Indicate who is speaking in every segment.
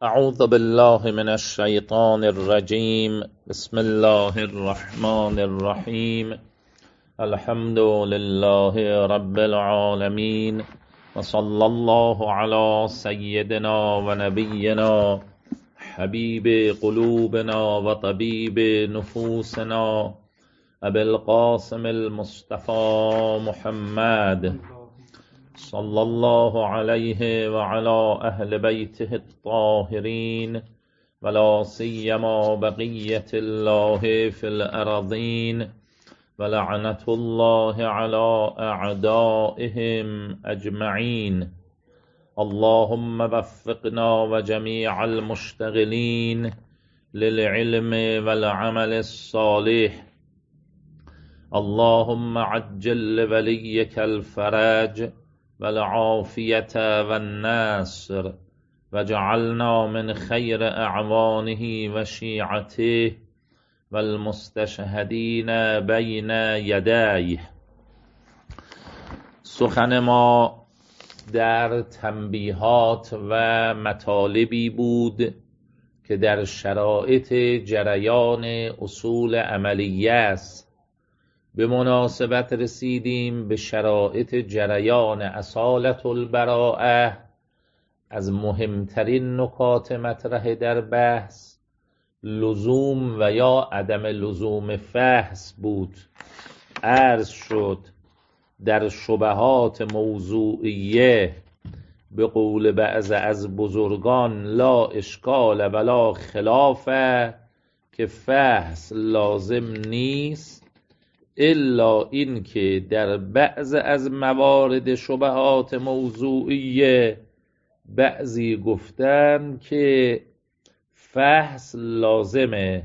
Speaker 1: اعوذ بالله من الشیطان الرجیم. بسم الله الرحمن الرحیم. الحمد لله رب العالمین و صلی الله علی سیدنا و نبینا حبیب قلوبنا و طبیب نفوسنا ابی القاسم المصطفى محمد صلی الله علیه و علی اهل بیته الطاهرین ولا سیما بقیة الله فی الارضین ولعنة الله علی اعدائهم اجمعین. اللهم وفقنا و جمیع المشتغلین للعلم والعمل الصالح. اللهم عجل لولیک الفرج والعافیة والنصر وجعلنا من خیر اعوانه و شیعته والمستشهدین بین یدیه. سخن ما در تنبیهات و مطالبی بود که در شرایط جریان اصول عملیه است. به مناسبت رسیدیم به شرایط جریان اصالة البراءة. از مهمترین نکات مطرح در بحث لزوم و یا عدم لزوم فحص بود. عرض شد در شبهات موضوعیه به قول بعض از بزرگان لا اشکال ولا خلاف که فحص لازم نیست، الا این که در بعض از موارد شبهات موضوعیه بعضی گفتن که فحص لازمه.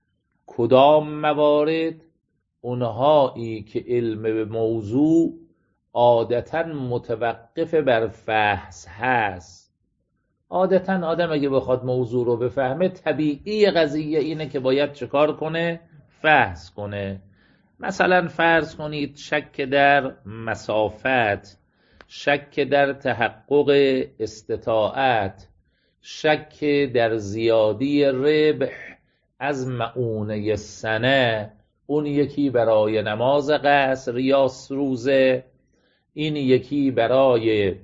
Speaker 1: کدام موارد؟ اونهایی که علم به موضوع عادتا متوقف بر فحص هست. عادتا آدم اگه بخواد موضوع رو بفهمه طبیعی قضیه اینه که باید چکار کنه؟ فحص کنه. مثلا فرض کنید شک در مسافت، شک در تحقق استطاعت، شک در زیادی ربح از مؤونه سنه. اون یکی برای نماز قصر یا روزه، این یکی برای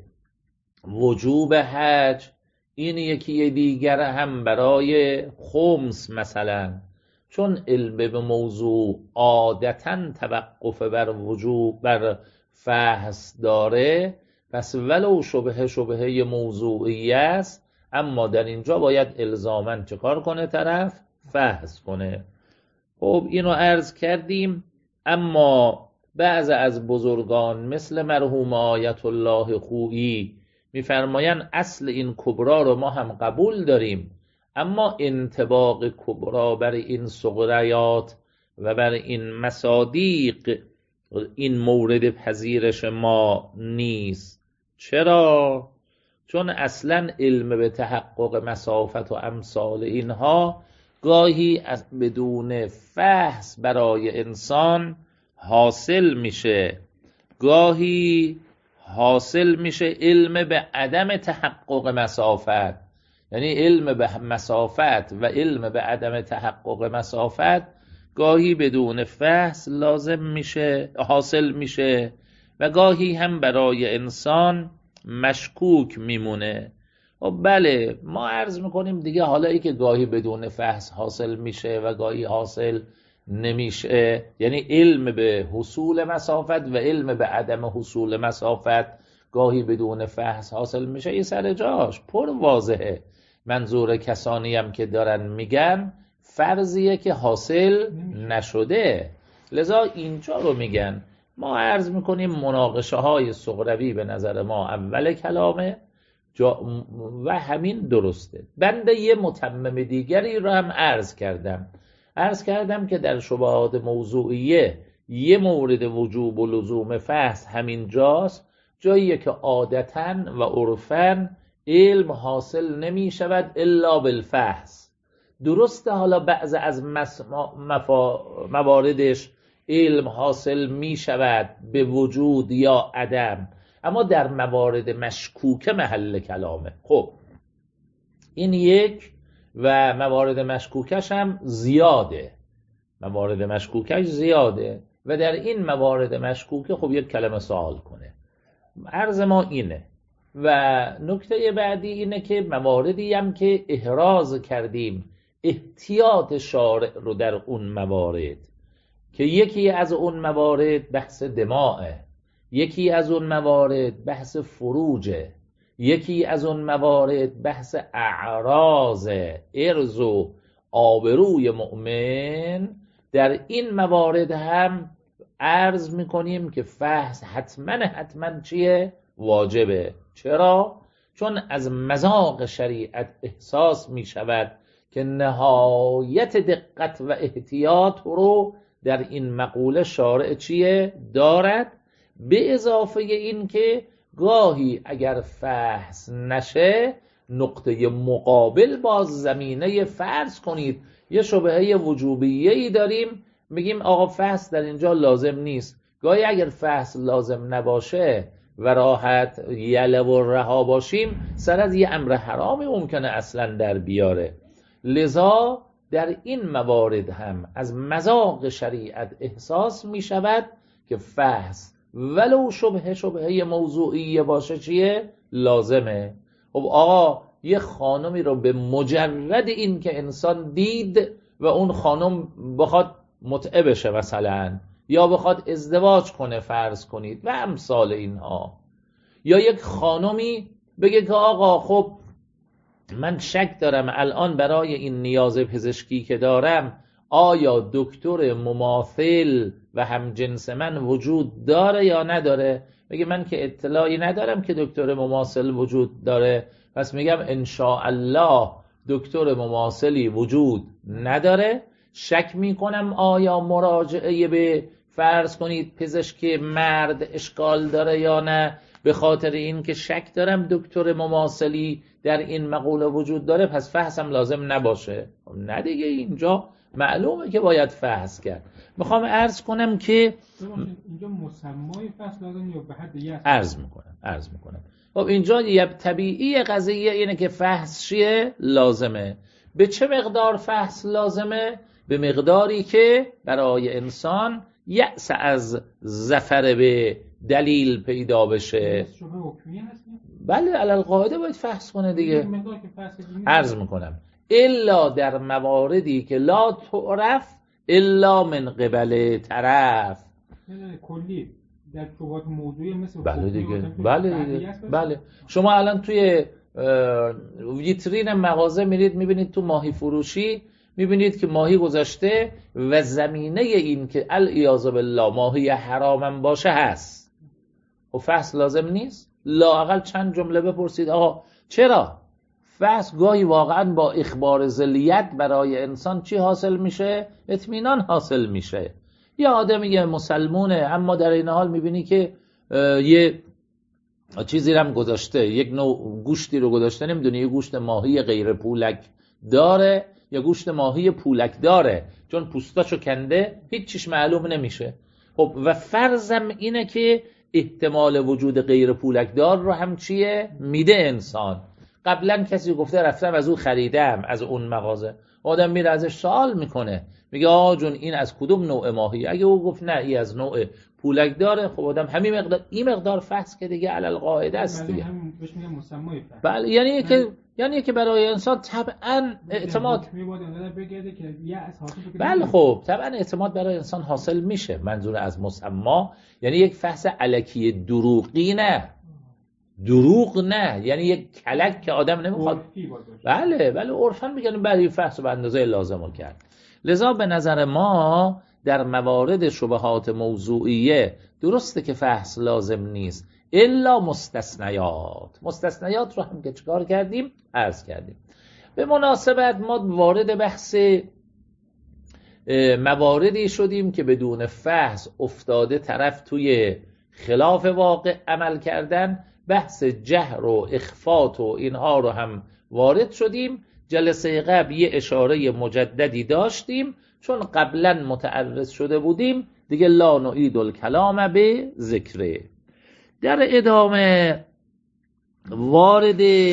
Speaker 1: وجوب حج، این یکی دیگر هم برای خمس مثلا. چون علم به موضوع عادتا توقف بر وجوب بر فحص داره، پس ولو شبهه موضوعی است، اما در اینجا باید الزاماً چه کار کنه؟ طرف فحص کنه. خب اینو عرض کردیم. اما بعض از بزرگان مثل مرحوم آیت الله خویی میفرمایند اصل این کبرا رو ما هم قبول داریم، اما انطباق کبرا بر این صغریات و بر این مصادیق این مورد پذیرش ما نیست. چرا؟ چون اصلا علم به تحقق مسافت و امثال اینها گاهی از بدون فحص برای انسان حاصل میشه، گاهی حاصل میشه علم به عدم تحقق مسافت. یعنی علم به مسافت و علم به عدم تحقق مسافت گاهی بدون فحص لازم میشه، حاصل میشه، و گاهی هم برای انسان مشکوک میمونه. و بله ما عرض میکنیم دیگه، حالا ای که گاهی بدون فحص حاصل میشه و گاهی حاصل نمیشه، یعنی علم به حصول مسافت و علم به عدم حصول مسافت گاهی بدون فحص حاصل میشه، این سر جاش پر واضحه. منظور کسانی هم که دارن میگن فرضیه که حاصل نشده، لذا اینجا رو میگن. ما عرض میکنیم مناقشه های صغروی به نظر ما اول کلامه و همین درسته. بنده یه متمم دیگری رو هم عرض کردم که در شبهات موضوعیه یه مورد وجوب و لزوم فحص همین جاست، جاییه که عادتاً و عرفاً علم حاصل نمی شود الا بالفحص. درسته حالا بعض از مواردش علم حاصل می شود به وجود یا عدم، اما در موارد مشکوکه محل کلامه. خب این یک. و موارد مشکوکش هم زیاده، موارد مشکوکش زیاده و در این موارد مشکوکه خب یک کلمه سوال کنه. عرض ما اینه. و نکته بعدی اینه که مواردی هم که احراز کردیم احتیاط شارع رو در اون موارد، که یکی از اون موارد بحث دماغه، یکی از اون موارد بحث فروجه، یکی از اون موارد بحث اعراض ارز و آبروی مؤمن. در این موارد هم عرض میکنیم که فحص حتما چیه؟ واجبه. چرا؟ چون از مذاق شریعت احساس میشود که نهایت دقت و احتیاط رو در این مقوله شارع چیه؟ دارد. به اضافه این که گاهی اگر فحص نشه نقطه مقابل باز زمینه فرض کنید یه شبهه وجوبیه‌ای داریم، میگیم آقا فحص در اینجا لازم نیست. گاهی اگر فحص لازم نباشه و راحت یله و رها باشیم سر از یه امر حرامی ممکنه اصلا در بیاره. لذا در این موارد هم از مذاق شریعت احساس میشود که فحص ولو شبهه موضوعی باشه چیه؟ لازمه. خب آقا یه خانمی رو به مجرد این که انسان دید و اون خانم بخواد متعه بشه مثلا، یا بخواد ازدواج کنه فرض کنید و امثال اینها، یا یک خانمی بگه که آقا خب من شک دارم الان برای این نیاز پزشکی که دارم آیا دکتر مماثل و همجنس من وجود داره یا نداره؟ بگه من که اطلاعی ندارم که دکتر مماثل وجود داره، پس میگم انشاءالله دکتر مماثلی وجود نداره. شک میکنم آیا مراجعه به فرض کنید پزشک مرد اشکال داره یا نه، به خاطر این که شک دارم دکتر مماثلی در این مقوله وجود داره پس فحصم لازم نباشه. نه دیگه، اینجا معلومه که باید فحص کرد. میخوام عرض کنم که
Speaker 2: اینجا مسمای فحص لازم یا به حد یه
Speaker 1: عرض میکنم خب اینجا یه طبیعی قضیه اینه که فحص چیه؟ لازمه. به چه مقدار فحص لازمه؟ به مقداری که برای انسان یأس از ظفر به دلیل پیدا بشه. بله علی القاعده باید فحص کنه دیگه. عرض میکنم الا در مواردی که لا تعرف الا من قبل طرف.
Speaker 2: کلی در شبهات موضوعی مثل
Speaker 1: بله دیگه. بله شما الان توی ویترین مغازه میرید میبینید تو ماهی فروشی میبینید که ماهی گذاشته و زمینه این که العیاذ بالله ماهی حرامم باشه هست. و فحص لازم نیست؟ لااقل چند جمله بپرسید آقا چرا؟ فحص گاهی واقعا با اخبار ذلیت برای انسان چی حاصل میشه؟ اطمینان حاصل میشه. یه آدمی یه مسلمونه اما در این حال میبینی که یه چیزی رو هم گذاشته، یک نوع گوشتی رو گذاشته، نمیدونی یه گوشت ماهی غیر پولک داره یا گوشت ماهی پولک داره، چون پوستاشو کنده هیچ چیش معلوم نمیشه. خب و فرضم اینه که احتمال وجود غیر پولک دار رو هم چیه؟ میده انسان. قبلا کسی گفته رفتم از او خریدم از اون مغازه، آدم میره ازش سوال میکنه میگه آقا جون این از کدوم نوع ماهی؟ اگه او گفت نه این از نوع پولک داره، خب آدم همین مقدار این مقدار فحص که دیگه علل قاعده است دیگه.
Speaker 2: بهش میگن مسمای فحص.
Speaker 1: بله یعنی که برای انسان طبعا اعتماد بله خب طبعا اعتماد برای انسان حاصل میشه. منظور از مسما یعنی یک فحص الکی دروغی نه، دروغ نه، یعنی یک کلک که آدم نمیخواد. بله عرفاً میگن برای فحص به اندازه لازم کرد. لذا به نظر ما در موارد شبهات موضوعیه درسته که فحص لازم نیست الا مستثنیات رو هم که چکار کردیم؟ عرض کردیم. به مناسبت ما وارد بحث مواردی شدیم که بدون فحص افتاده طرف توی خلاف واقع عمل کردن، بحث جهر و اخفات و اینها رو هم وارد شدیم. جلسه قبل یه اشاره مجددی داشتیم چون قبلا متعرض شده بودیم دیگه لا نعید الکلام به ذکره. در ادامه وارد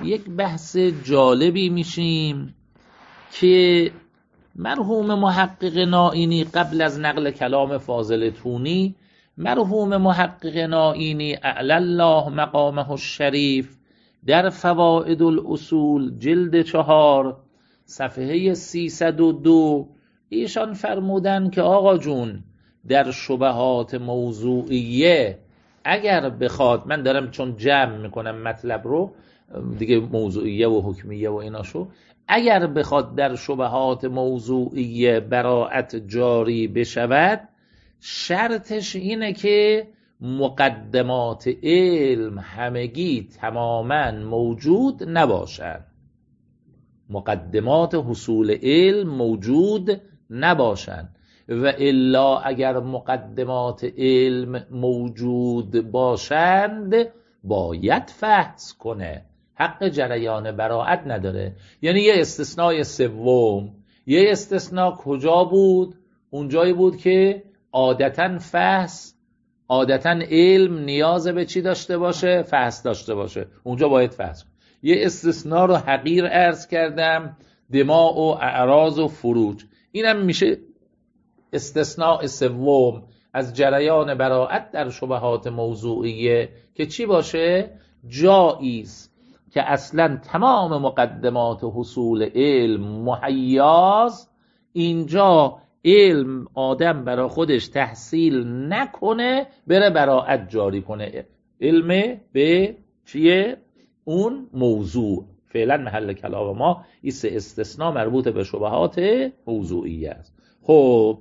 Speaker 1: یک بحث جالبی میشیم که مرحوم محقق نائینی قبل از نقل کلام فاضل تونی، مرحوم محقق نائینی اعلی الله مقامه الشریف در فوائد الاصول جلد 4 صفحه 302 ایشان فرمودن که آقا جون در شبهات موضوعیه اگر بخواد، من دارم چون جمع میکنم مطلب رو دیگه، موضوعیه و حکمیه و ایناشو، اگر بخواد در شبهات موضوعیه براءت جاری بشود، شرطش اینه که مقدمات علم همگی تماما موجود نباشند، مقدمات حصول علم موجود نباشند، و الا اگر مقدمات علم موجود باشند باید فحص کنه، حق جریان براءت نداره. یعنی یه استثناء سوم، یه استثناء کجا بود؟ اونجایی بود که عادتاً فحص، عادتاً علم نیاز به چی داشته باشه؟ فحص داشته باشه، اونجا باید فحص. یه استثناء رو حقیر عرض کردم، دماء و اعراض و فروج، اینم میشه استثناء سوم از جریان براءت در شبهات موضوعیه که چی باشه؟ جاییست که اصلا تمام مقدمات حصول علم مهیاز، اینجا علم آدم برای خودش تحصیل نکنه بره براءت جاری کنه، علم به چیه؟ اون موضوع. فعلا محل کلام ما این سه استثناء مربوط به شبهات موضوعیه است. خب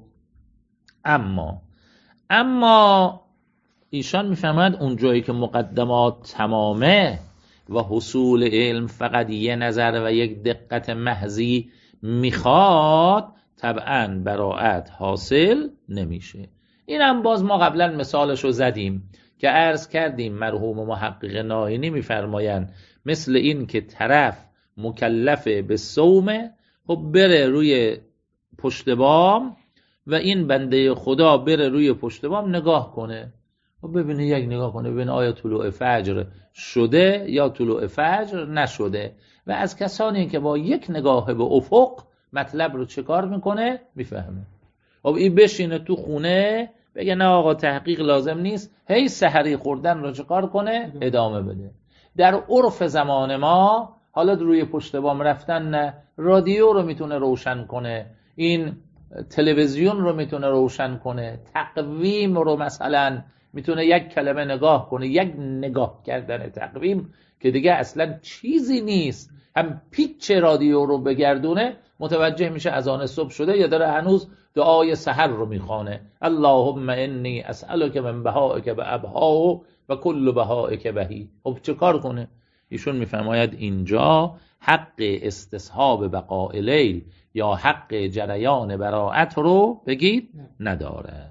Speaker 1: اما ایشان میفهمند اون جایی که مقدمات تمامه و حصول علم فقط یه نظر و یک دقت محضی میخواد، طبعاً براءت حاصل نمیشه. اینم باز ما قبلا مثالشو زدیم که عرض کردیم مرحوم محقق نائینی میفرمایند مثل این که طرف مکلف به صومه، خب بره روی پشت بام و این بنده خدا بره روی پشت بام نگاه کنه و ببینه، یک نگاه کنه ببینه آیا طلوع فجر شده یا طلوع فجر نشده، و از کسانی که با یک نگاه به افق مطلب رو چه کار میکنه؟ میفهمه. خب این بشینه تو خونه بگه نه آقا تحقیق لازم نیست، هی سحری خوردن رو چه کار کنه؟ ادامه بده. در عرف زمان ما حالا روی پشت بام رفتن نه، رادیو رو میتونه روشن کنه، این تلویزیون رو میتونه روشن کنه، تقویم رو مثلا میتونه یک کلمه نگاه کنه، یک نگاه کردن تقویم که دیگه اصلا چیزی نیست، هم پیچ رادیو رو بگردونه متوجه میشه اذان صبح شده یا داره هنوز دعای سحر رو میخوانه، اللهم انی اسألک من بهائک بابها و کل بهائک بهی. خب چه کار کنه؟ ایشون میفرماید اینجا حق استصحاب بقاء لیل یا حق جریان براءت رو بگید نداره.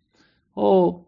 Speaker 1: خب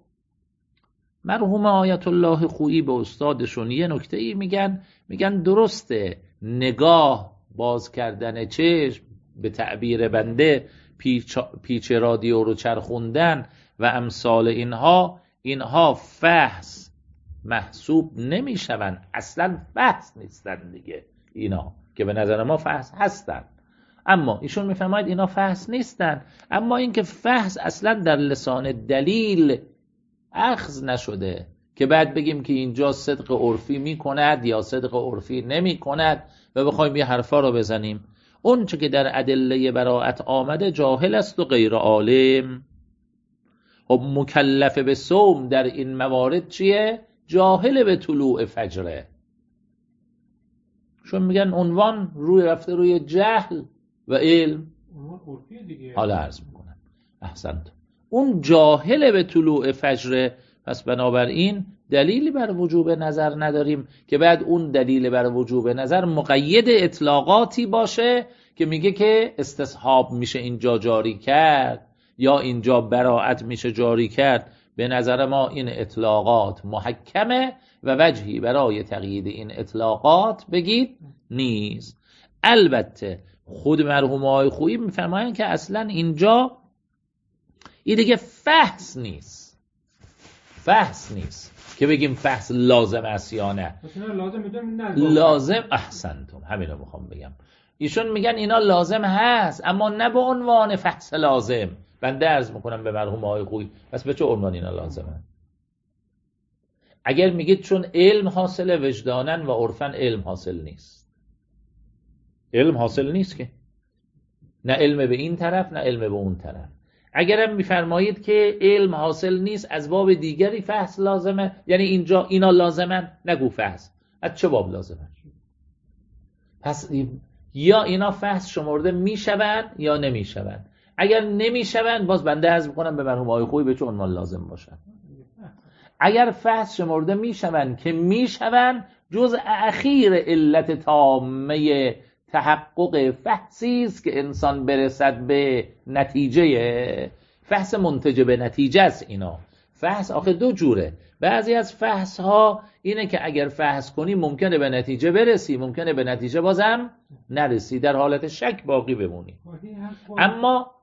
Speaker 1: مرحوم آیت الله خویی به استادشون یه نکته‌ای میگن درسته نگاه باز کردن چشم، به تعبیر بنده پیچ رادیو رو چرخوندن و امثال اینها فحص محسوب نمیشون، اصلا فحص نیستن دیگه اینا که به نظر ما فحص هستن، اما ایشون میفرماید اینا فحص نیستن. اما اینکه فحص اصلا در لسان دلیل اخذ نشده که بعد بگیم که اینجا صدق عرفی میکند یا صدق عرفی نمیکند و بخوایم یه حرفا رو بزنیم. اون چه که در ادله براءت آمده جاهل است و غیر عالم. خب مکلف به صوم در این موارد چیه؟ جاهل به طلوع فجره. چون میگن عنوان روی رفته روی جهل و علم. حالا عرض میکنم احسنت، اون جاهل به طلوع فجره، پس بنابراین دلیلی بر وجوب نظر نداریم که بعد اون دلیل بر وجوب نظر مقید اطلاقاتی باشه که میگه که استصحاب میشه اینجا جاری کرد یا اینجا براءت میشه جاری کرد. به نظر ما این اطلاقات محکمه و وجهی برای تقیید این اطلاقات بگید نیست. البته خود مرحوم آقای خویی میفرمایند که اصلا اینجا این دیگه فحص نیست، فحص نیست که بگیم فحص لازم است یا نه. لازم، احسنتم، همین رو میخوام بگم. ایشون میگن اینا لازم هست اما نه به عنوان فحص لازم. بنده عرض میکنم به مرحوم آقای خویی، پس به چه عنوان اینا لازمه؟ اگر میگید چون علم حاصل وجدانن و عرفن علم حاصل نیست، علم حاصل نیست که، نه علم به این طرف نه علم به اون طرف. اگرم میفرمایید که علم حاصل نیست از باب دیگری فحص لازمه، یعنی اینجا اینا لازمن، نگو فحص، از چه باب لازمه؟ پس یا اینا فحص شمرده میشون یا نمیشون. اگر نمیشون باز بنده عرض میکنم به مرحوم آقای خویی به چه عنوان لازم باشن. اگر فحص شمرده میشون که میشون، جز اخیر علت تامه تحقق فحصی است که انسان برسد به نتیجه. فحص منتج به نتیجه است. اینا فحص آخه دو جوره. بعضی از فحص ها اینه که اگر فحص کنی ممکنه به نتیجه برسی، ممکنه به نتیجه بازم نرسی، در حالت شک باقی بمونی. اما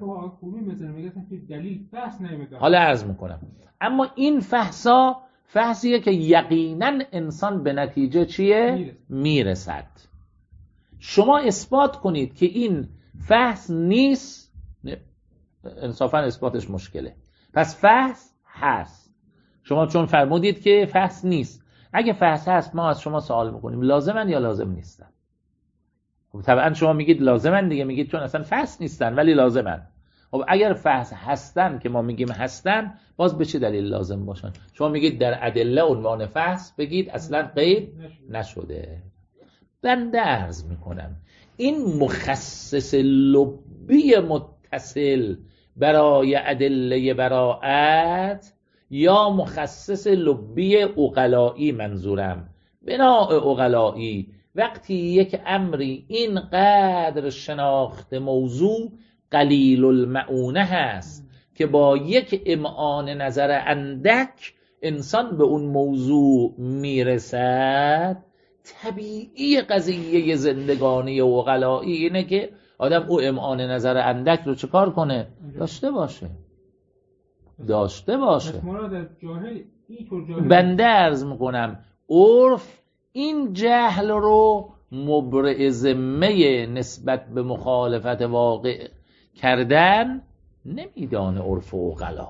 Speaker 1: حالا عرض میکنم، اما این فحصا فحصیه که یقینا انسان به نتیجه چیه؟ میرسد. شما اثبات کنید که این فحص نیست، انصافا اثباتش مشکله. پس فحص هست. شما چون فرمودید که فحص نیست، اگه فحص هست ما از شما سوال میکنیم لازمن یا لازم نیستن؟ خب طبعا شما میگید لازمن دیگه، میگید چون اصلا فحص نیستن ولی لازمن. خب اگر فحص هستن که ما میگیم هستن، باز به چه دلیل لازم باشن؟ شما میگید در ادله عنوان فحص بگید اصلا قید نشده. بنده عرض میکنم این مخصص لبی متصل برای ادله براءت یا مخصص لبی عقلایی، منظورم بناء عقلایی، وقتی یک امری اینقدر شناخت موضوع قلیل المعونه هست که با یک امعان نظر اندک انسان به اون موضوع میرسد، طبیعی قضیه زندگانی عقلایی اینه که آدم او امعان نظر اندک رو چکار کنه؟ داشته باشه. بنده عرض میکنم عرف این جهل رو مبرئ ذمه نسبت به مخالفت واقع کردن نمیدانه عرف و عقلا.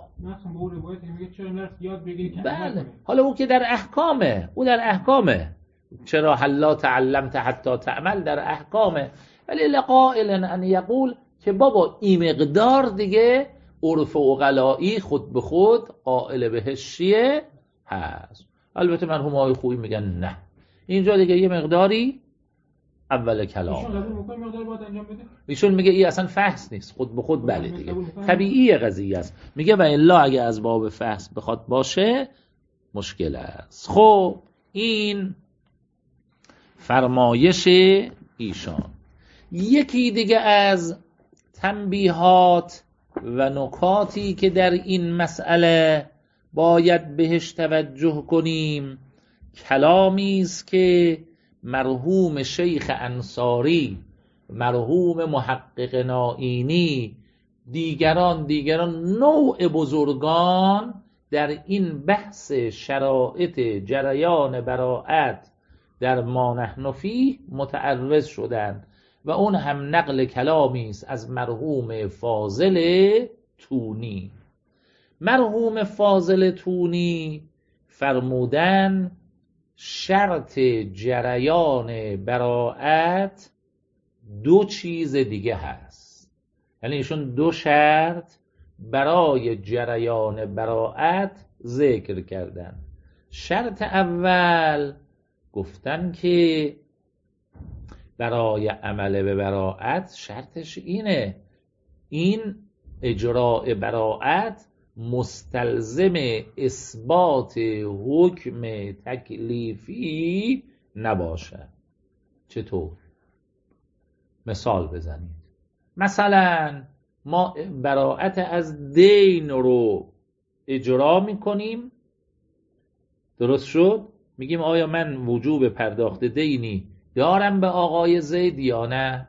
Speaker 1: بله، حالا او که در احکامه، او در احکامه، چرا حلا تعلمت حتی تعمل در احکامه، ولی لقائل ان یقول که بابا این مقدار دیگه عرف و عقلایی خود به خود قائل بهش چیه هست. البته مرحوم آقای خویی میگن نه، اینجا دیگه یه مقداری اول کلام ایشون میگه این اصلا فحص نیست، خود به خود بله دیگه طبیعی قضیه است. میگه و الا اگه از باب فحص بخواد باشه مشکل است. خب این فرمایش ایشان. یکی دیگه از تنبیهات و نکاتی که در این مسئله باید بهش توجه کنیم، کلامی است که مرحوم شیخ انصاری، مرحوم محقق نائینی، دیگران نوع بزرگان در این بحث شرایط جریان براءت در ما نحن فیه متعرض شدند و اون هم نقل کلامی است از مرحوم فاضل تونی. مرحوم فاضل تونی فرمودن شرط جریان براءت دو چیز دیگه هست، یعنی ایشون دو شرط برای جریان براءت ذکر کردن. شرط اول گفتن که برای عمل به براءت شرطش اینه، این اجراء براءت مستلزم اثبات حکم تکلیفی نباشه. چطور؟ مثال بزنید. مثلا ما براءت از دین رو اجرا میکنیم، درست شد؟ میگیم آیا من وجوب پرداخت دینی دارم به آقای زید یا نه؟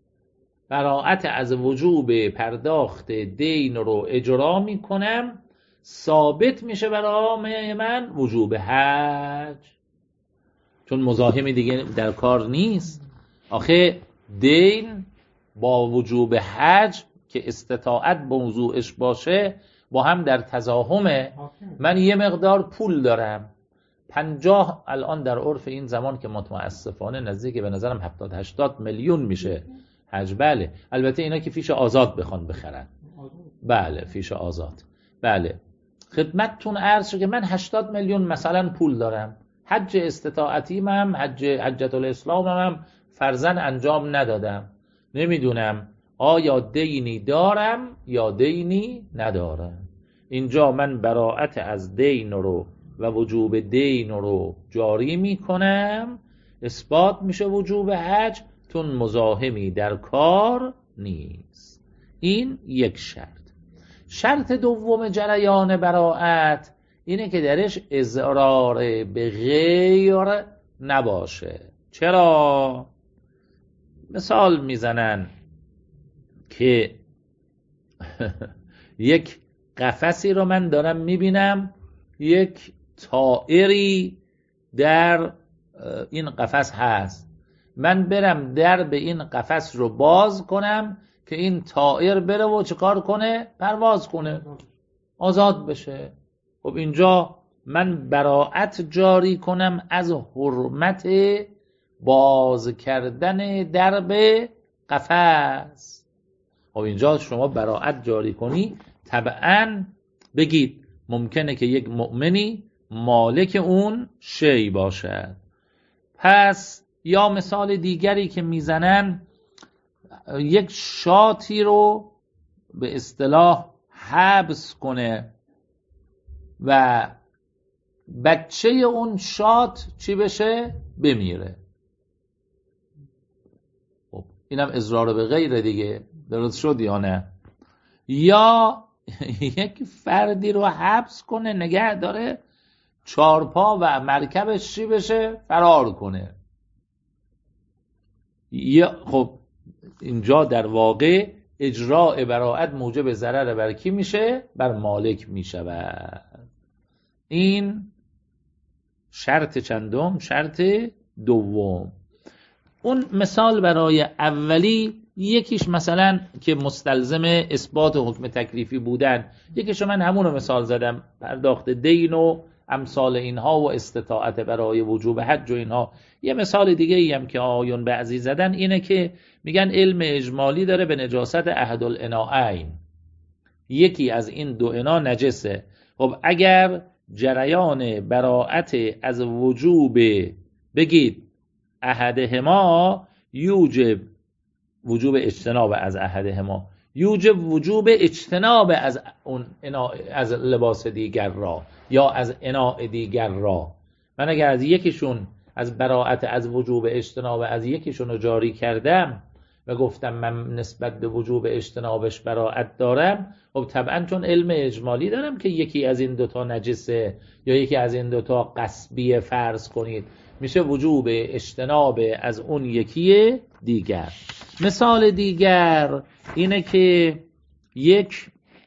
Speaker 1: براءت از وجوب پرداخت دین رو اجرا میکنم ثابت میشه برای من وجوب حج، چون مزاحمی دیگه در کار نیست. آخه دین با وجوب حج که استطاعت موضوعش باشه با هم در تزاحمه. من یه مقدار پول دارم 50 الان در عرف این زمان که متاسفانه نزدیک به نظرم 70-80 میلیون میشه حج. بله البته اینا که فیش آزاد بخوان بخرن. بله فیش آزاد. بله خدمتتون عرض شد که من 80 میلیون مثلا پول دارم، حج استطاعتیم هم حجت الاسلام هم فرضاً انجام ندادم، نمیدونم آیا دینی دارم یا دینی ندارم. اینجا من براءت از دین رو و وجوب دین رو جاری میکنم، اثبات میشه وجوب حج، چون مزاحمی در کار نیست. این یک شرط. شرط دوم جریان براءت اینه که درش اضرار به غیر نباشه. چرا؟ مثال میزنن که یک قفسی رو من دارم میبینم، یک طائری در این قفس هست، من برم در به این قفس رو باز کنم که این طائر بره و چه کار کنه؟ پرواز کنه، آزاد بشه. خب اینجا من براءت جاری کنم از حرمت باز کردن درب قفس. خب اینجا شما براءت جاری کنی، طبعاً بگید ممکنه که یک مؤمنی مالک اون شی باشد. پس یا مثال دیگری که میزنن، یک شاتی رو به اصطلاح حبس کنه و بچه اون شات چی بشه؟ بمیره. خب اینم اضرار به غیره دیگه، درست شد یا نه؟ یا یک فردی رو حبس کنه نگه داره، چارپا و مرکبش چی بشه؟ فرار کنه. خب اینجا در واقع اجراء براءت موجب ضرر بر کی میشه؟ بر مالک میشود. این شرط چندم؟ شرط دوم. اون مثال برای اولی یکیش مثلا که مستلزم اثبات حکم تکلیفی بودن، یکیش من همون مثال زدم، پرداخت دین و امثال اینها و استطاعت برای وجوب حج و اینها. یه مثال دیگه ای هم که آیون بعضی زدن اینه که میگن علم اجمالی داره به نجاست احد الاناءین، یکی از این دو انا نجسه. خب اگر جریان براءت از وجوب بگید احدهما یوجب وجوب اجتناب از احدهما، یوجب وجوب اجتناب از اون از لباس دیگر را یا از اناء دیگر را. من اگر از یکیشون از براءت از وجوب اجتناب از یکیشون رو جاری کردم و گفتم من نسبت به وجوب اجتنابش براءت دارم، خب طبعا چون علم اجمالی دارم که یکی از این دوتا نجسه یا یکی از این دوتا قصبی فرض کنید، میشه وجوب اجتناب از اون یکی دیگر. مثال دیگر اینه که یک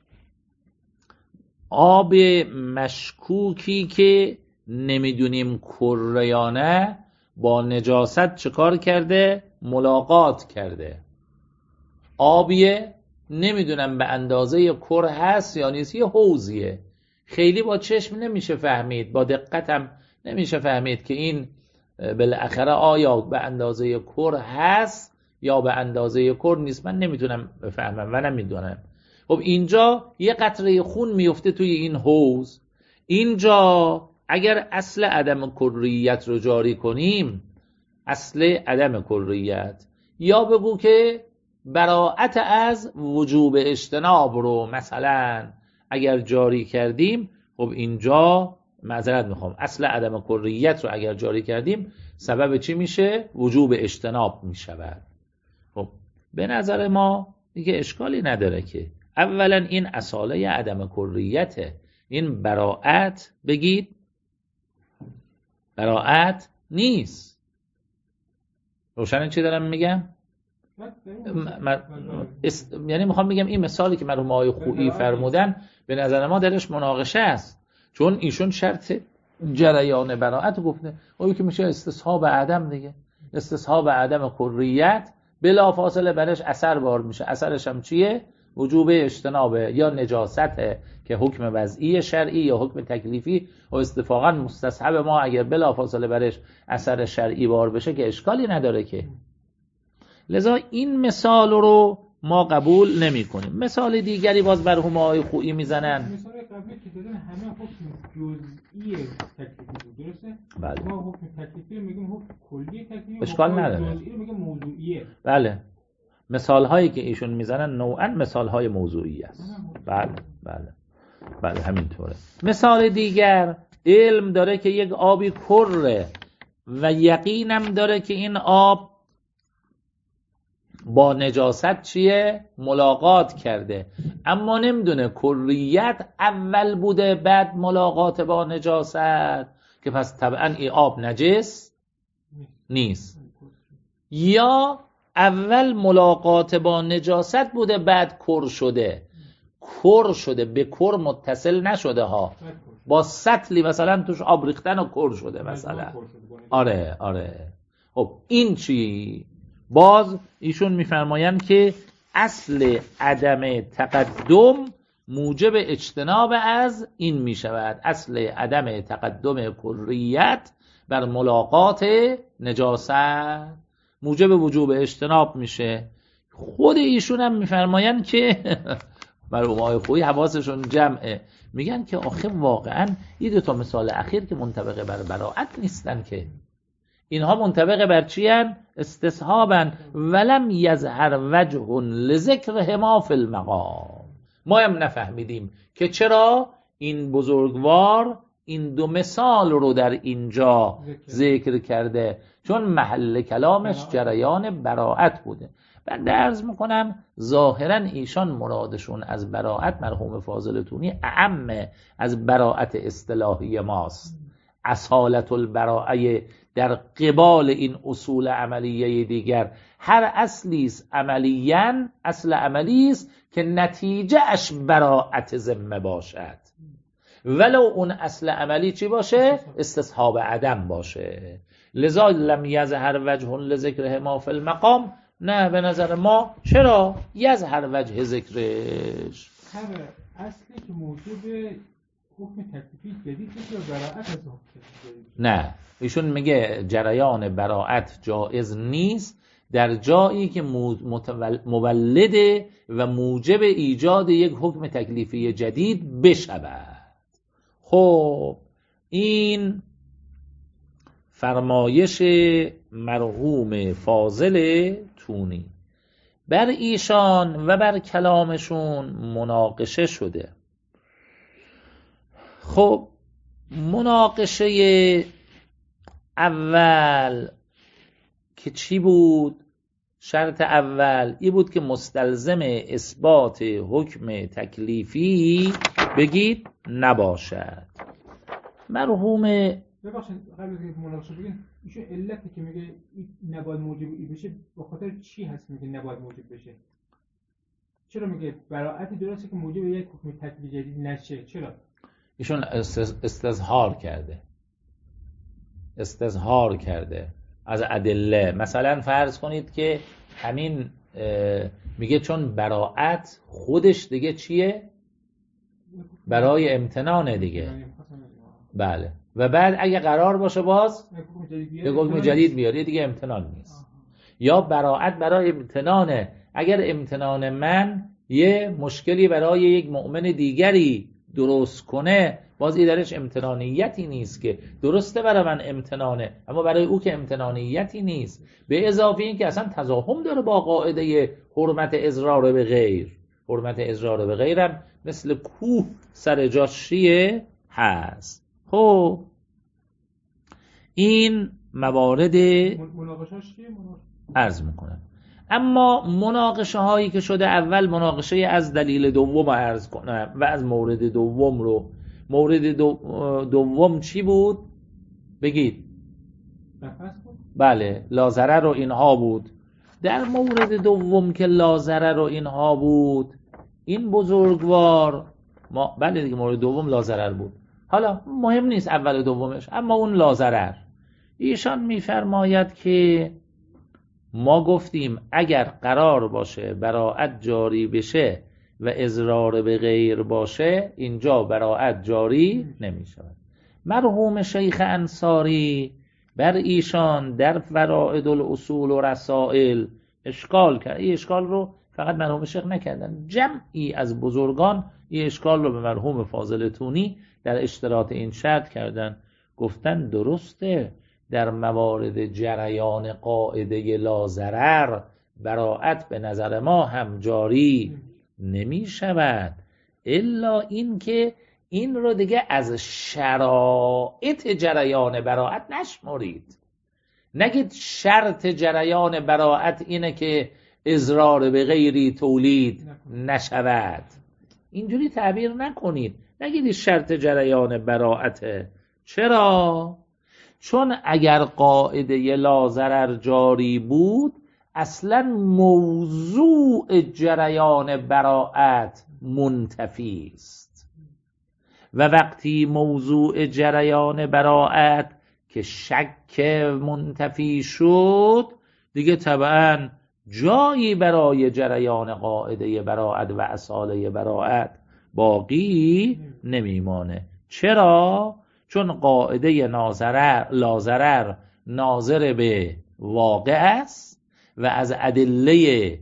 Speaker 1: آب مشکوکی که نمیدونیم کره یا نه با نجاست چه کار کرده؟ ملاقات کرده. آبیه نمیدونم به اندازه کره هست یا نیست، یه حوضیه، خیلی با چشم نمیشه فهمید، با دقتم نمیشه فهمید که این بالاخره آیا به اندازه کره هست یا به اندازه کره نیست، من نمیتونم بفهمم و نمیدونم. خب اینجا یه قطره خون میفته توی این حوض. اینجا اگر اصل عدم کریت رو جاری کنیم، اصل عدم کریت، یا بگو که براءت از وجوب اجتناب رو مثلا اگر جاری کردیم، خب اینجا معذرت میخوام، اصل عدم کریت رو اگر جاری کردیم سبب چی میشه؟ وجوب اجتناب میشود. خب به نظر ما دیگه اشکالی نداره که اولا این اصاله عدم کریته، این براءت بگید براءت نیست. روشنه چی دارم میگم؟ یعنی میخوام بگم این مثالی که مرحوم آقای خویی فرمودن به نظر ما درش مناقشه است، چون ایشون شرط جریان براءت گفته، اون که میشه استصحاب عدم دیگه، استصحاب عدم کلیت بلا فاصله برش اثر بار میشه. اثرش هم چیه؟ وجوب اجتنابه، یا نجاسته که حکم وضعی شرعی یا حکم تکلیفی و اتفاقا مستصحب ما اگر بلا فاصله برش اثر شرعی بار بشه که اشکالی نداره که. لذا این مثال رو ما قبول نمی کنیم. مثال دیگری باز مرحوم آقای خویی میزنن.
Speaker 2: مثال قبلی که دادن همه حکم جزئی تکلیفی بود، درسته؟
Speaker 1: بله.
Speaker 2: ما حکم تکلیفی میگیم حکم کلی تکلیفی،
Speaker 1: اشکال نداره.
Speaker 2: جزئی رو میگیم موضوعیه.
Speaker 1: بله. مثال هایی که ایشون میزنن نوعا مثال های موضوعی است. بله همینطوره. مثال دیگر، علم داره که یک آبی کره و یقینم داره که این آب با نجاست چیه؟ ملاقات کرده، اما نمیدونه کریت اول بوده بعد ملاقات با نجاست، که پس طبعا این آب نجس نیست، یا اول ملاقات با نجاست بوده بعد کر شده به کر متصل نشده ها، با سطلی مثلا توش آب ریختن و کر شده مثلا. آره. خب این چی؟ باز ایشون میفرمایند که اصل عدم تقدم موجب اجتناب از این میشود. اصل عدم تقدم کریت بر ملاقات نجاست موجب وجوب اجتناب میشه. خود ایشون هم میفرمایند که مرحوم آقای خویی حواسشون جمعه، میگن که آخه واقعا این دو تا مثال اخیر که منطبق بر براءت نیستن، که اینها منطبق بر چی هن؟ استصحابن. ولم یظهر وجه لذکرهما فی المقام. ما هم نفهمیدیم که چرا این بزرگوار این دو مثال رو در اینجا ذکر کرده، چون محل کلامش جریان براءت بوده. من عرض میکنم ظاهرا ایشان مرادشون از براءت مرحوم فاضل تونی اعم از براءت اصطلاحی ماست. اصالت البراءه در قبال این اصول عملیه دیگر، هر اصلی است عملیاً اصل عملی است که نتیجه اش براءت ذمه باشد، ولو اون اصل عملی چی باشه؟ استصحاب عدم باشه. لذا لم یظهر وجه لذکرهما فی المقام. نه، به نظر ما چرا یظهر وجه ذکرش؟
Speaker 2: اصلی که موجب حکم تکلیفی جدید بشه براءت از حکم جدید.
Speaker 1: نه، ایشون میگه جریان براءت جایز نیست در جایی که مولد و موجب ایجاد یک حکم تکلیفی جدید بشود. خب این فرمایش مرحوم فاضل تونی بر ایشان و بر کلامشون مناقشه شده. خب مناقشه اول که چی بود؟ شرط اول این بود که مستلزم اثبات حکم تکلیفی بگید نباشد. مرحوم
Speaker 2: ببخشید قبل از اینکه مناقشه بگین، ایشون علتی که میگه نباید موجب ای بشه به خاطر چی هست میگه نباید موجب بشه؟ چرا میگه براءتی درسته که موجب یک حکم تکلیفی جدید نشه؟ چرا؟
Speaker 1: ایشون استظهار کرده از ادله. مثلا فرض کنید که همین میگه چون براءت خودش دیگه چیه؟ برای امتنانه دیگه. بله. و بعد اگه قرار باشه باز به حکم جدید بیاره دیگه امتنان نیست. یا براءت برای امتنانه، اگر امتنان من یه مشکلی برای یک مؤمن دیگری درست کنه باز این درش امتنانیتی نیست، که درسته برای من امتنانه اما برای او که امتنانیتی نیست. به اضافه این که اصلا تضاهم داره با قاعده حرمت اضرار به غیر. حرمت اضرار به غیرم مثل کوه سر جاشیه هست. خب این موارد
Speaker 2: مناقشه‌اش چیه؟
Speaker 1: عرض میکنم. اما مناقشه هایی که شده، اول مناقشه از دلیل دوم عرض کنم و از مورد دوم رو. مورد دوم چی بود؟ بگید.
Speaker 2: نفس بود؟
Speaker 1: بله، لازره رو اینها بود. در مورد دوم که لازره رو اینها بود، این بزرگوار بله دیگه مورد دوم لازرر بود، حالا مهم نیست اول دومش، اما اون لازرر ایشان میفرماید که ما گفتیم اگر قرار باشه براءت جاری بشه و اضرار به غیر باشه، اینجا براءت جاری نمی شود. مرحوم شیخ انصاری بر ایشان در فرائد الاصول و رسائل اشکال کرد. این اشکال رو فقط مرحوم شیخ نکردن، جمعی از بزرگان این اشکال رو به مرحوم فاضل تونی در اشتراط این شرط کردن، گفتن درسته در موارد جریان قاعده لازرر براءت به نظر ما هم جاری نمی شود، الا این که این رو دیگه از شرایط جریان براءت نشمرید. نگید شرط جریان براءت اینه که اضرار به غیری تولید نشود، اینجوری تعبیر نکنید، نگید شرط جریان براءته. چرا؟ چون اگر قاعده لازرر جاری بود اصلا موضوع جریان براءت منتفی است، و وقتی موضوع جریان براءت که شک منتفی شد دیگه طبعا جایی برای جریان قاعده براءت و اصاله براءت باقی نمیمانه. چرا؟ چون قاعده لازرر ناظر به واقع است و از ادله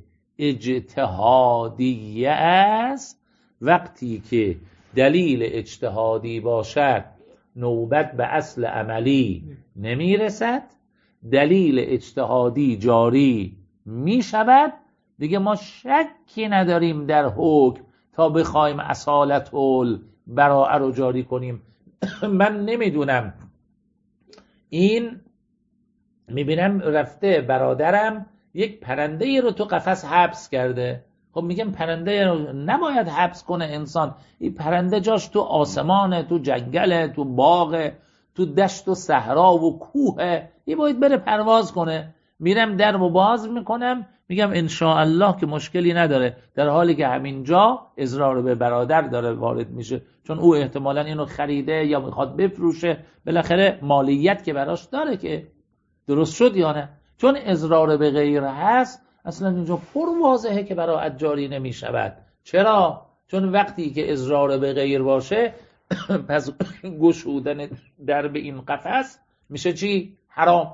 Speaker 1: اجتهادیه است. وقتی که دلیل اجتهادی باشد نوبت به اصل عملی نمی رسد، دلیل اجتهادی جاری می شود، دیگه ما شکی نداریم در حکم تا بخوایم اصالت البراءه رو جاری کنیم. من نمیدونم، این میبینم رفته برادرم یک پرنده رو تو قفس حبس کرده. خب میگم پرنده رو نباید حبس کنه انسان، این پرنده جاش تو آسمانه، تو جنگله، تو باغه، تو دشت و صحرا و کوهه، این باید بره پرواز کنه. میرم درمو باز میکنم میگم انشاءالله که مشکلی نداره، در حالی که همینجا اضرار به برادر داره وارد میشه، چون او احتمالاً اینو خریده یا میخواد بفروشه، بالاخره مالیت که براش داره. که درست شد یا نه؟ چون اضرار به غیر هست اصلا اینجا پر واضحه که براءت جاری نمی شود. چرا؟ چون وقتی که اضرار به غیر باشه پس گشودن در به این قفس میشه چی؟ حرام.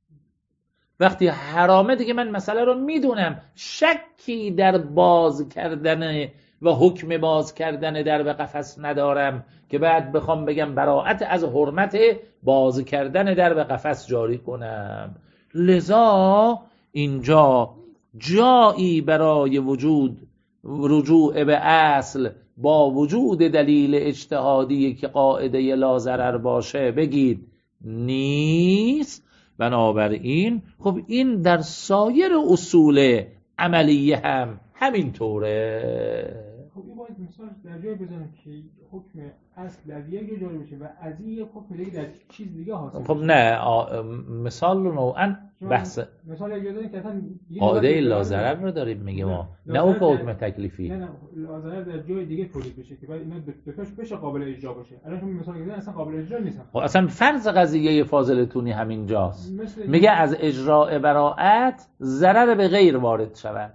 Speaker 1: وقتی حرامه دیگه من مسئله رو میدونم، شکی در باز کردن و حکم باز کردن در به قفس ندارم که بعد بخوام بگم براءت از حرمت باز کردن در به قفس جاری کنم. لذا اینجا جایی برای وجود رجوع به اصل با وجود دلیل اجتهادی که قاعده لازرر باشه بگید نیست. بنابراین خب این در سایر اصول عملیه هم همین طوره.
Speaker 2: خب این باید مثال در جای بزنم که حکم اصل در یک جایی بشه و از این یک حکم دیگه در چیز دیگه حاصل.
Speaker 1: خب نه مثال رو نوعا بحث
Speaker 2: مثال یک جایی که اصلا
Speaker 1: قاعده لازرر رو داریم میگیم ما، نه اون حکم تکلیفی.
Speaker 2: نه لازرر در جای دیگه تولید بشه که بعد اینا دوتاش بشه قابل اجرا باشه. الان شما مثال که اصلا قابل اجرا نیستن. خب
Speaker 1: اصلا فرض قضیه فاضل تونی همین جاست، میگه از اجراء براءت ضرر به غیر وارد شود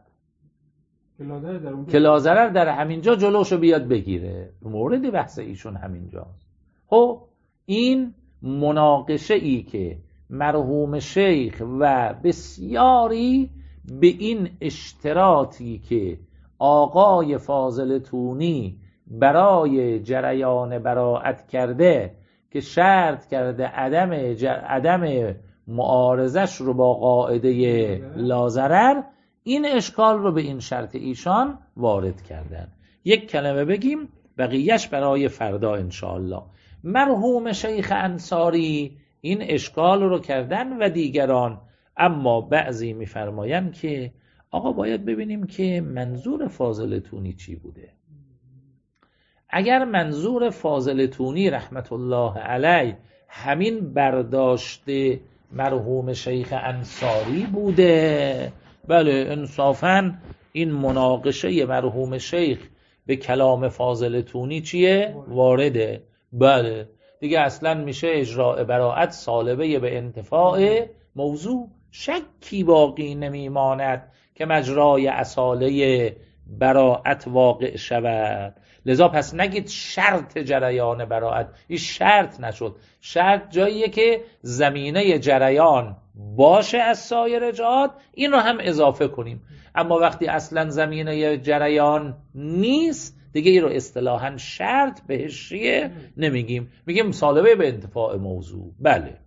Speaker 1: که لازرر در همینجا جلوشو بیاد بگیره. مورد بحث ایشون همینجاست. خب این مناقشه ای که مرحوم شیخ و بسیاری به این اشتراطی که آقای فاضل تونی برای جریان براءت کرده که شرط کرده عدم معارضش رو با قاعده لازرر، این اشکال رو به این شرط ایشان وارد کردن. یک کلمه بگیم بقیهش برای فردا انشاءالله. مرحوم شیخ انصاری این اشکال رو کردن و دیگران، اما بعضی میفرمایند که آقا باید ببینیم که منظور فاضل تونی چی بوده. اگر منظور فاضل تونی رحمت الله علیه همین برداشت مرحوم شیخ انصاری بوده بله انصافاً این مناقشه مرحوم شیخ به کلام فاضل تونی چیه؟ وارده. بله دیگه اصلا میشه اجراء براءت سالبه به انتفاع موضوع، شکی باقی نمیماند که مجرای اصاله براءت واقع شود. لذا پس نگید شرط جریان براءت، این شرط نشد. شرط جاییه که زمینه جریان باشه از سایر جهات، این رو هم اضافه کنیم. اما وقتی اصلا زمینه جریان نیست دیگه این رو اصطلاحاً شرط بهش چیه نمیگیم، میگیم سالبه به انتفاع موضوع. بله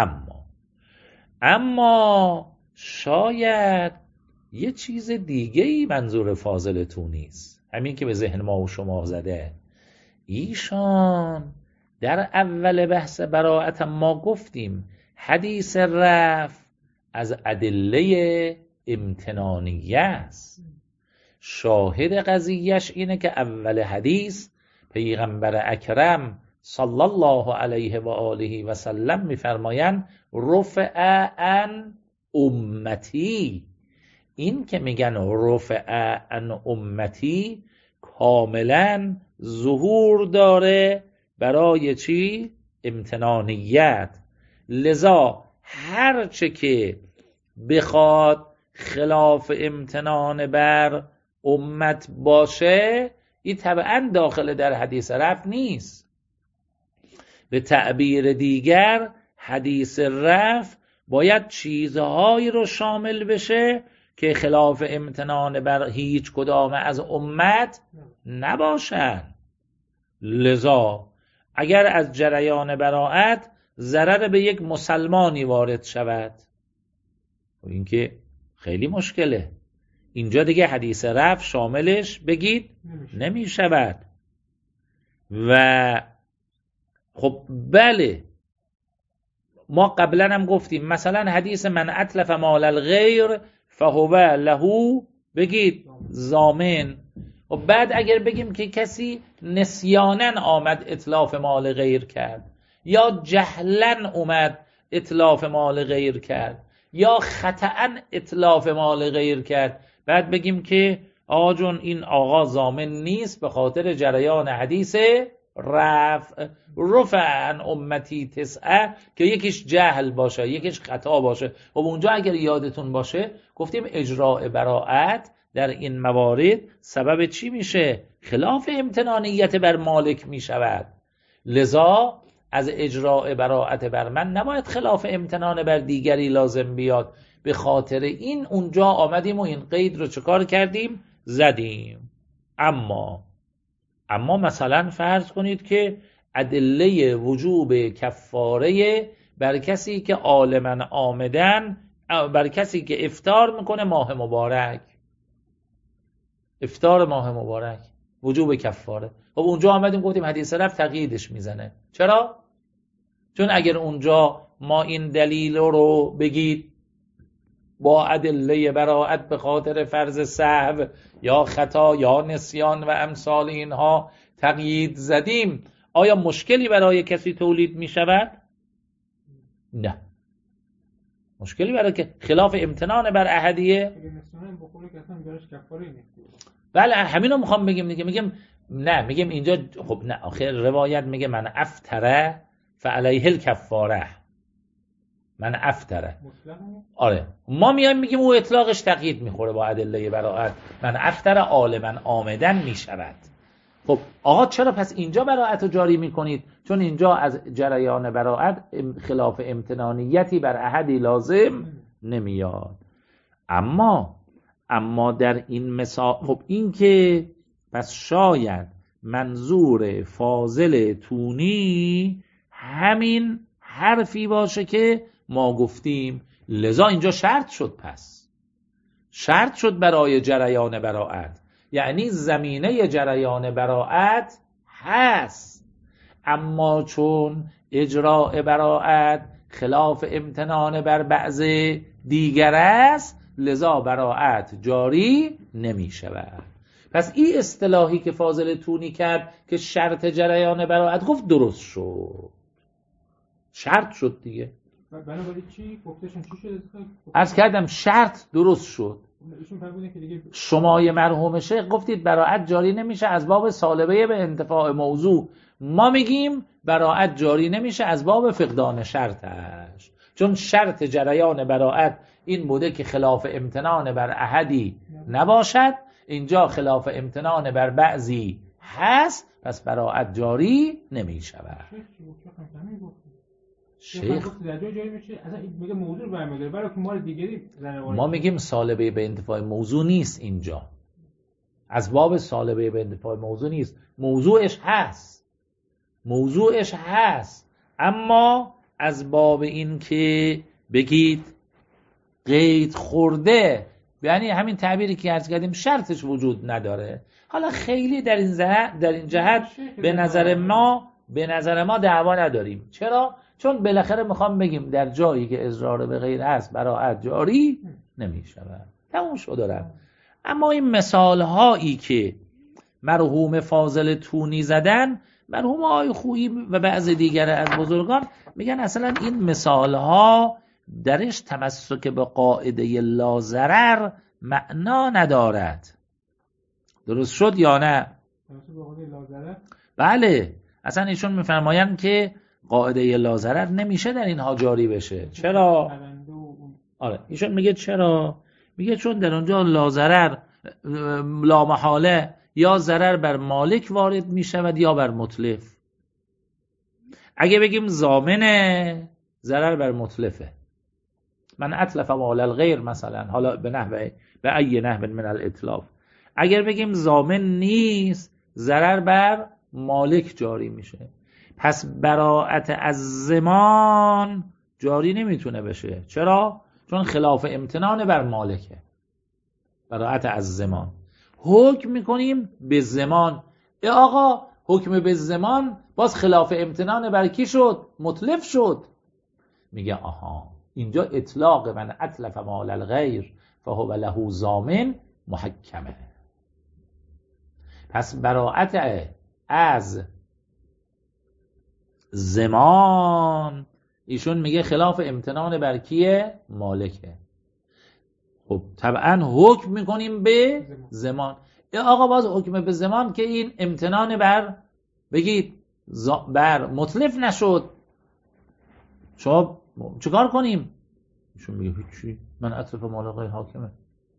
Speaker 1: اما شاید یه چیز دیگه ای منظور فاضل تونیست، همین که به ذهن ما و شما زده. ایشان در اول بحث براءت ما گفتیم حدیث رفع از ادله امتنانیه است. شاهد قضیهش اینه که اول حدیث پیغمبر اکرم صلی الله علیه و آله و سلم میفرمایند رفع عن امتی. این که میگن رفع عن امتی کاملا ظهور داره برای چی؟ امتنانیت. لذا هرچه که بخواد خلاف امتنان بر امت باشه این طبعا داخل در حدیث رفع نیست. به تعبیر دیگر حدیث رفع باید چیزهایی رو شامل بشه که خلاف امتنان بر هیچ کدام از امت نباشن. لذا اگر از جریان براءت ضرر به یک مسلمانی وارد شود، این که خیلی مشکله. اینجا دیگه حدیث رفع شاملش بگید نمی شود. و خب بله ما قبلا هم گفتیم مثلا حدیث من اتلف مال الغیر فهو له بگید ضامن. و بعد اگر بگیم که کسی نسیاناً آمد اتلاف مال غیر کرد یا جهلاً اومد اتلاف مال غیر کرد یا خطأً اتلاف مال غیر کرد، بعد بگیم که آقا جون این آقا ضامن نیست به خاطر جریان حدیث رفع عن امتی تسعه که یکیش جهل باشه یکیش خطا باشه. و اونجا اگر یادتون باشه گفتیم اجراء براءت در این موارد سبب چی میشه؟ خلاف امتنانیت بر مالک میشود. لذا از اجراء براءت بر من نباید خلاف امتنان بر دیگری لازم بیاد. به خاطر این اونجا آمدیم و این قید رو چکار کردیم؟ زدیم. اما مثلا فرض کنید که ادله وجوب کفاره بر کسی که عالماً آمدن، بر کسی که افطار میکنه ماه مبارک، افطار ماه مبارک وجوب کفاره. خب اونجا آمدیم گفتیم حدیث رفع تقییدش میزنه. چرا؟ چون اگر اونجا ما این دلیل رو بگید با ادله براءت به خاطر فرض سهو یا خطا یا نسیان و امثال اینها تقیید زدیم، آیا مشکلی برای کسی تولید می شود؟ نه. مشکلی برای که خلاف امتنان بر احدیه. بله همین رو میخوام بگیم دیگه. میگیم اینجا خب نه آخر روایت میگه من افطره فعلیه الکفاره. من افطره. آره ما میایم میگیم او اطلاقش تقیید میخوره با ادله براءت. من افطره عالما آمدن میشود. خب آقا چرا پس اینجا براءت رو جاری میکنید؟ چون اینجا از جریان براءت خلاف امتنانیتی بر احدی لازم نمیاد. اما در این مثال خب این که پس شاید منظور فاضل تونی همین حرفی باشه که ما گفتیم. لذا اینجا شرط شد، پس شرط شد برای جریان براءت، یعنی زمینه جریان براءت هست. اما چون اجراء براءت خلاف امتنان بر بعض دیگر است لذا براءت جاری نمی شود. پس این اصطلاحی که فاضل تونی کرد که شرط جریان براءت گفت درست شد، شرط شد دیگه.
Speaker 2: بنابراین چی؟ گفتشون چی شد؟
Speaker 1: عرض کردم شرط درست شد.
Speaker 2: ایشون فرمودن که دیگه
Speaker 1: شمای مرحوم شیخ گفتید براءت جاری نمیشه از باب سالبه به انتفاع موضوع، ما میگیم براءت جاری نمیشه از باب فقدان شرطش، چون شرط جریان براءت این بوده که خلاف امتنان بر احدی نباشد، اینجا خلاف امتنان بر بعضی هست، پس براءت جاری نمیشود. شیخ
Speaker 2: میگه موضوع رو برمی‌داره برای که مال دیگری
Speaker 1: ما میگیم سالبه به انتفاع موضوع نیست، اینجا از باب سالبه به انتفاع موضوع نیست، موضوعش هست اما از باب این که بگید قید خورده، یعنی همین تعبیری که عرض کردیم شرطش وجود نداره. حالا خیلی در این جهت به نظر ما دعوا نداریم. چرا؟ چون بالاخره میخوام بگیم در جایی که اضرار به غیر هست براءت جاری نمیشود. تموم شد دارم. اما این مثال هایی که مرحوم فاضل تونی زدن، مرحوم آقای خویی و بعض دیگر از بزرگان میگن اصلا این مثال ها درش تمسک به قاعده لا ضرر معنا ندارد. درست شد یا نه؟ بله، اصلا ایشون میفرمایند که قاعده لا ضرر نمیشه در اینها جاری بشه. چرا؟ آره ایشون میگه چرا؟ میگه چون در اونجا لا ضرر لا محاله یا ضرر بر مالک وارد میشود یا بر متلف. اگه بگیم ضامنه ضرر بر متلفه، من اتلف مال الغیر مثلا، حالا به ای نحو من الاتلاف. اگر بگیم ضامن نیست ضرر بر مالک جاری میشه، پس براءت از ضمان جاری نمیتونه بشه. چرا؟ چون خلاف امتنان بر مالکه. براءت از ضمان حکم میکنیم به ضمان. آقا حکم به ضمان باز خلاف امتنان بر کی شد؟ متلف شد. میگه آها اینجا اطلاق من اتلف مال الغیر فهو له ضامن محکمه. پس براءت از ضمان ایشون میگه خلاف امتنان بر کیه؟ مالکه. خب طبعا حکم میکنیم به ضمان. آقا باز حکم به ضمان که این امتنان بر بگید بر متلف نشد، شما چیکار کنیم؟ ایشون میگه هیچی، من اتلف مال غیر حاکمه.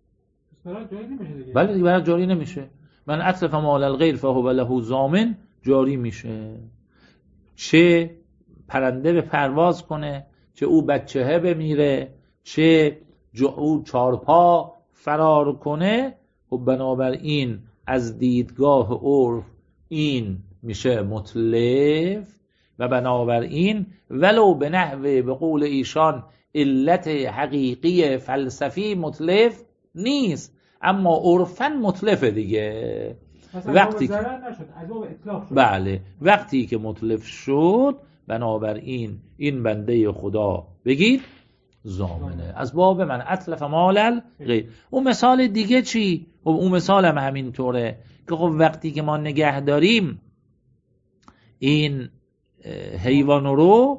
Speaker 1: بله دیگه برای جاری نمیشه. من اتلف مال الغیر فهو له ضامن جاری میشه. چه پرنده به پرواز کنه، چه او بچهه بمیره، چه او چارپا فرار کنه، و بنابراین از دیدگاه عرف این میشه متلف، و بنابراین ولو به نحو به قول ایشان علت حقیقی فلسفی متلف نیست، اما عرفاً متلفه دیگه. وقتی که بله وقتی که متلف شد بنابراین این بنده خدا بگید ضامنه از باب من اتلف مال الغیر. اون مثال دیگه چی؟ خب اون مثال هم همینطوره که خب وقتی که ما نگه داریم این حیوان رو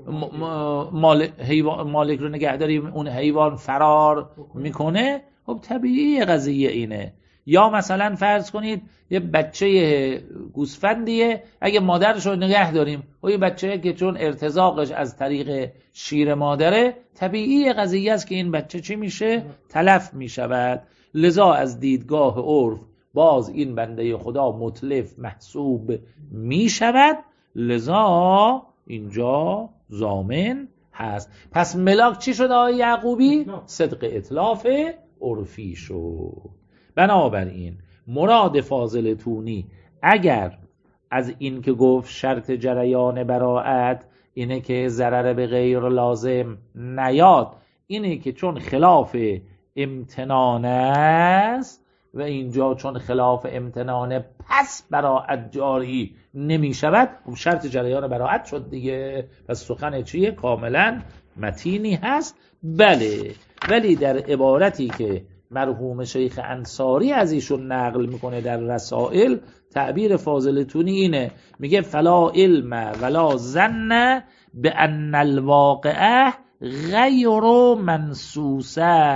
Speaker 1: مالک رو نگه داریم، اون حیوان فرار میکنه، خب طبیعی قضیه اینه. یا مثلا فرض کنید یه بچه گوسفندیه، اگه مادرش رو نگه داریم و یه بچه که چون ارتزاقش از طریق شیر مادره، طبیعی قضیه است که این بچه چی میشه؟ تلف میشود. لذا از دیدگاه عرف باز این بنده خدا متلف محسوب میشود، لذا اینجا ضامن هست. پس ملاک چی شد آقای یعقوبی؟ صدق اتلاف عرفی شد. بنابراین مراد فاضل تونی اگر از این که گفت شرط جریان براءت اینه که ضرر به غیر لازم نیاد، اینه که چون خلاف امتنان است و اینجا چون خلاف امتنان پس براءت جاری نمی شود، شرط جریان براءت شد دیگه. پس سخن چیه؟ کاملا متینی هست. بله، ولی در عبارتی که مرحوم شیخ انصاری از ایشون نقل میکنه در رسائل، تعبیر فاضل تونی اینه، میگه فلا علم ولا ظن بان الواقعه غیر منسوسه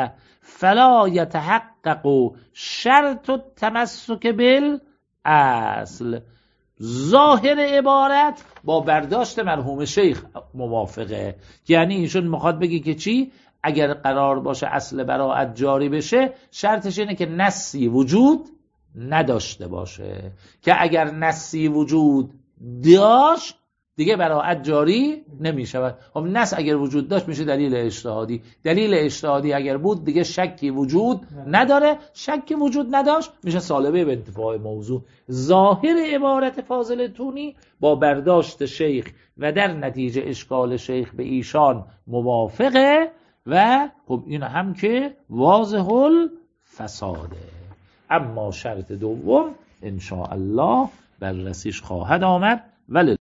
Speaker 1: فلا یتحقق شرط التمسک بالاصل. ظاهر عبارت با برداشت مرحوم شیخ موافقه، یعنی ایشون میخواد بگی که چی؟ اگر قرار باشه اصل براءت جاری بشه شرطش اینه که نصی وجود نداشته باشه، که اگر نصی وجود داشت دیگه براءت جاری نمی شود. خب نص اگر وجود داشت میشه دلیل اجتهادی، دلیل اجتهادی اگر بود دیگه شکی وجود نداره، شکی وجود نداشت میشه سالبه به انتفاع موضوع. ظاهر عبارت فاضل تونی با برداشت شیخ و در نتیجه اشکال شیخ به ایشان موافقه و خب این هم که واضح الفساده. اما شرط دوم ان شاء الله بررسیش خواهد آمد. ولی